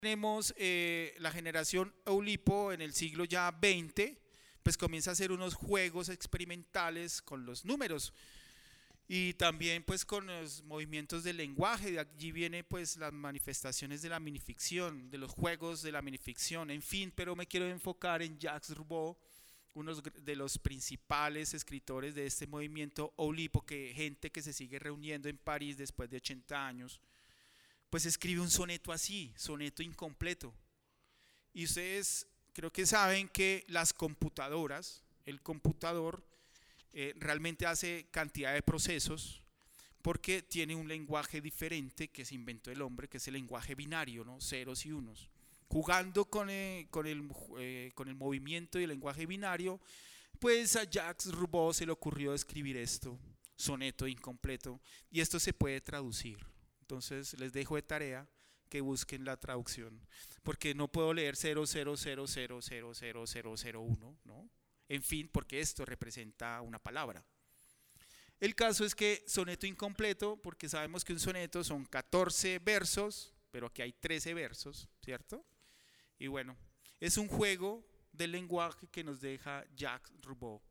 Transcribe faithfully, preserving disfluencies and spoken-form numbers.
Tenemos eh, la generación Oulipo en el siglo ya veinte, pues comienza a hacer unos juegos experimentales con los números y también pues con los movimientos del lenguaje. De allí viene pues las manifestaciones de la minificción, de los juegos de la minificción, en fin, pero me quiero enfocar en Jacques Roubaud, uno de los principales escritores de este movimiento Oulipo, que gente que se sigue reuniendo en París después de ochenta años, pues escribe un soneto así, soneto incompleto. Y ustedes creo que saben que las computadoras, el computador eh, realmente hace cantidad de procesos porque tiene un lenguaje diferente que se inventó el hombre, que es el lenguaje binario, ¿no? Ceros y unos. Jugando con el, con el, eh, con el movimiento y el lenguaje binario, pues a Jacques Roubaud se le ocurrió escribir esto, soneto incompleto, y esto se puede traducir. Entonces les dejo de tarea que busquen la traducción, porque no puedo leer cero cero cero cero cero cero cero cero uno, ¿no? En fin, porque esto representa una palabra. El caso es que soneto incompleto, porque sabemos que un soneto son catorce versos, pero aquí hay trece versos, ¿cierto? Y bueno, es un juego del lenguaje que nos deja Jacques Roubaud.